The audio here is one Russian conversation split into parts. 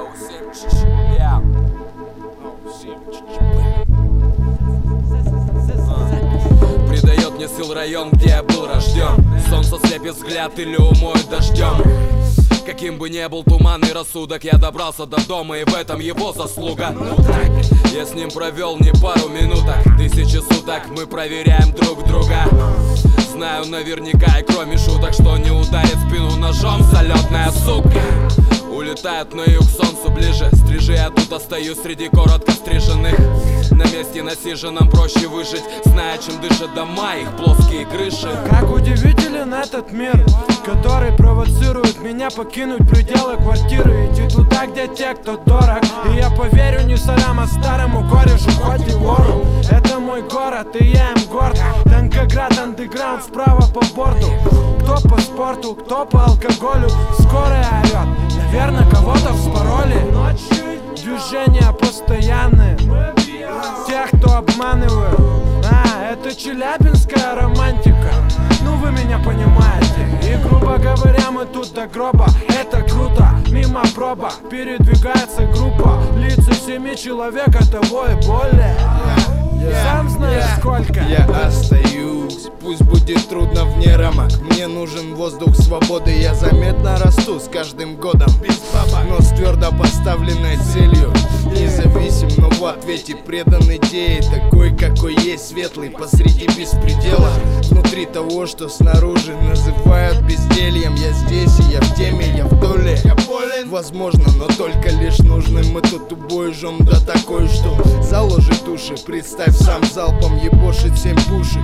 Придает мне сил район, где я был рожден. Солнце слепит взгляд или умоет дождем. Каким бы ни был туманный рассудок, я добрался до дома, и в этом его заслуга. Ну так, я с ним провел не пару минуток, тысячи суток мы проверяем друг друга. Знаю наверняка и кроме шуток, что не ударит спину ножом залетная сука. Улетают на юг, солнцу ближе. Стрижи, я тут остаюсь среди коротко стриженных. На месте насиженном проще выжить, зная, чем дышат дома, их плоские крыши. Как удивителен этот мир, который провоцирует меня покинуть пределы квартиры. Идти туда, где те, кто дорог. И я поверю не солям, а старому корешу, хоть и вору. Это мой город, и я им горд. Танкоград, андеграунд, справа по борту. Кто по спорту, кто по алкоголю. Скорая орёт, наверное, кого-то вспороли. Движения постоянные, тех, кто обманывают. Это челябинская романтика. Ну вы меня понимаете. И грубо говоря, мы тут до гроба. Это круто, мимо проба передвигается группа. Лица 7 человек, того и более. Сам знаешь сколько. Я остаюсь, пусть будет трудно вне рамок. Мне нужен воздух свободы. Я заметно расту с каждым годом, но с твердо поставленной целью. Независим, но в ответе предан идее. Такой, какой есть, светлый посреди беспредела. Внутри того, что снаружи называют бездельем. Я здесь и я в теме, я в доле. Возможно, но только лишь нужны. Мы тут убой жжем до такой, что заложит уши. Представь, сам залпом ебошит 7 пушек.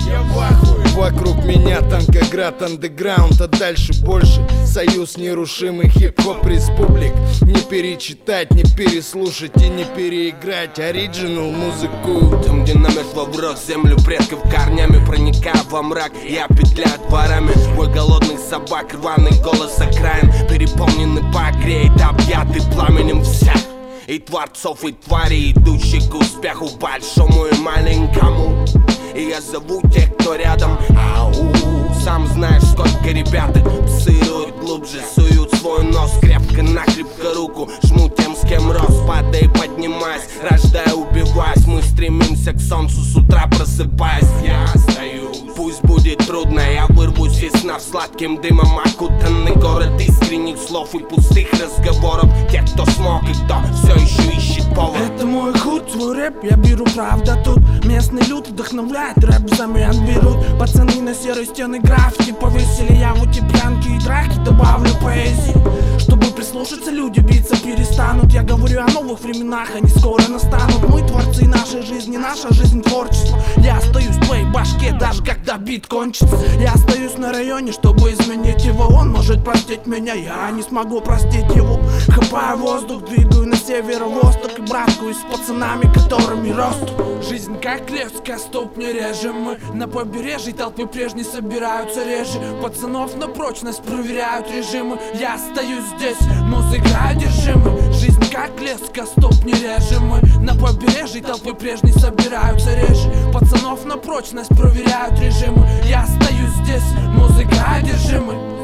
Вокруг меня Танкоград, андеграунд, а дальше больше. Союз нерушимый хип-хоп республик. Не перечитать, не переслушать и не переиграть оригинал музыку. Там, где намертво врос землю предков корнями, проникая во мрак, я петляю дворами. Мой голодный собак, рваный голос окраин, переполненный погреет, объятый пламенем всех. И творцов, и тварей, идущих к успеху большому и маленькому. И я зову тех, кто рядом. Ау, сам знаешь, сколько ребята псируют глубже, суют свой нос крепко на хрипко руку, жму тем, с кем рос, падай, поднимаясь, рождая, убиваясь. Мы стремимся к солнцу с утра, просыпаясь. Я остаюсь, пусть будет трудно, я вырвусь из снов сладким дымом окутанный город искренних слов и пустых разговоров. Тех, кто смог и кто все еще ищет повод. Это мой худ, свой рэп, я беру, правда тут. Местный люд вдохновляет, рэп взамен берут. Пацаны на серой стены граффити повесили. Я в эти пьянки и драки добавлю поэзии. Чтобы прислушаться, люди биться перестанут. Я говорю о новых временах, они скоро настанут. Мы творцы нашей жизни, наша жизнь творчество. Я остаюсь в твоей башке, даже когда бит кончится. Я остаюсь на районе, чтобы изменить его. Он может простить меня, я не смогу простить его. Хапаю воздух, двигаю на северо-восток и браткаюсь с пацанами, которыми росту. Жизнь как Левская, стоп, не режем мы. На побережье толпы прежние собираются реже. Пацанов на прочность проверяют режимы. Я остаюсь здесь, музыка одержимый. Жизнь как Левская, стоп, не режем мы. На побережье толпы прежние собираются реже. Пацанов на прочность проверяют режимы. Я остаюсь здесь, музыка одержимый.